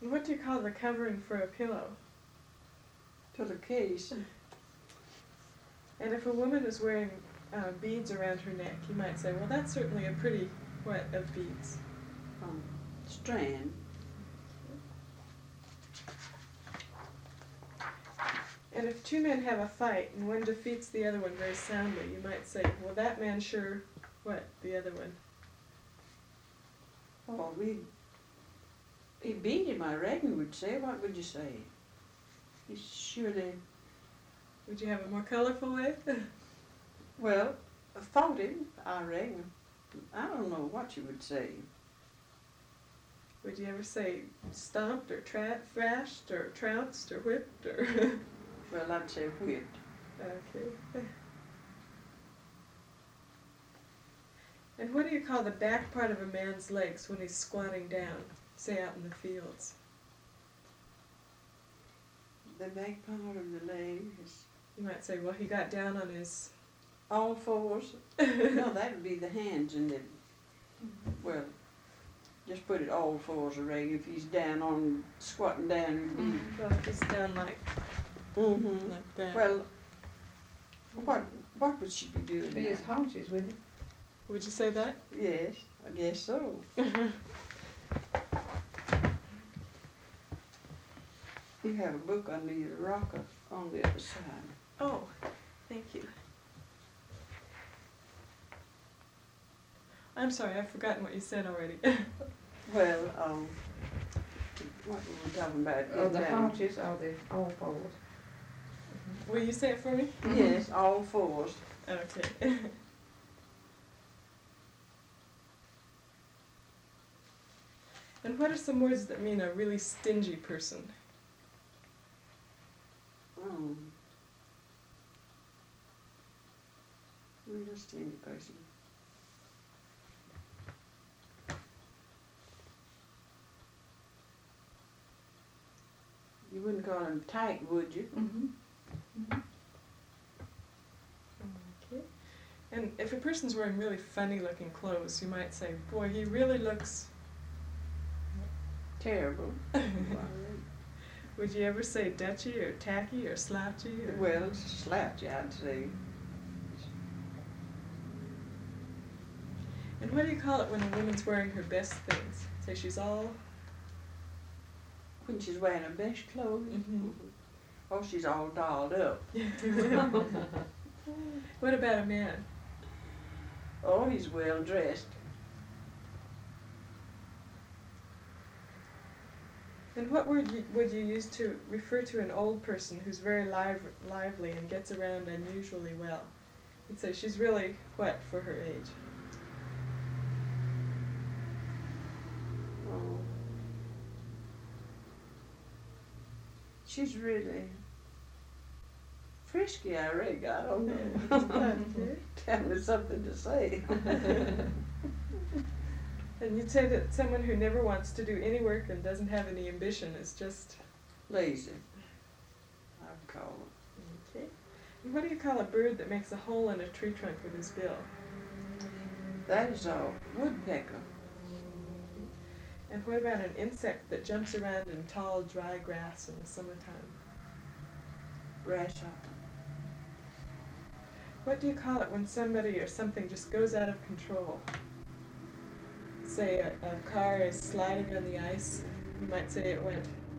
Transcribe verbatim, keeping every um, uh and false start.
And what do you call the covering for a pillow? Pillowcase. And if a woman is wearing uh, beads around her neck, you might say, well, that's certainly a pretty what of beads? Um, strand. And if two men have a fight and one defeats the other one very soundly, you might say, well, that man sure, what, the other one? Oh, we, he beat him, I reckon, would say. What would you say? He's surely, Would you have a more colorful way? well, fought him, I reckon. I don't know what you would say. Would you ever say stomped or tra- thrashed or trounced or whipped or? Well, I'd say whipped. Okay. And what do you call the back part of a man's legs when he's squatting down, say out in the fields? The back part of the leg is You might say, well, he got down on his... all fours. No, that would be the hands and the, well, just put it all fours, I reckon. If he's down on, squatting down, it'd be, Well, just down like, mm-hmm. like that. Well, what, what would she be doing Be now? his haunches with it. Would you say that? Yes, I guess so. You have a book under your rocker on the other side. Oh, thank you. I'm sorry, I've forgotten what you said already. Well, um, what were we talking about? Oh, the Down- haunches are the all fours. Will you say it for me? Yes, all fours. Okay. And what are some words that mean a really stingy person? Um, real stingy person. You wouldn't call him tight, would you? Mm-hmm. Okay. And if a person's wearing really funny looking clothes, you might say, boy, he really looks... Terrible. Would you ever say dutchy or tacky or slouchy? Or... Well, slouchy, I'd say. And what do you call it when a woman's wearing her best things? Say she's all... When she's wearing her best clothes. Mhm. Oh, she's all dolled up. What about a man? Oh, he's well dressed. And what word you, would you use to refer to an old person who's very live, lively and gets around unusually well? You'd say she's really, what, for her age? Oh. She's really frisky, I reckon. I don't know. Okay. Tell me something to say. And you'd say that someone who never wants to do any work and doesn't have any ambition is just... Lazy, I'd call her. Okay. And what do you call a bird that makes a hole in a tree trunk with his bill? That is a woodpecker. And what about an insect that jumps around in tall, dry grass in the summertime? Grasshopper. What do you call it when somebody or something just goes out of control? Say a, a car is sliding on the ice, you might say it went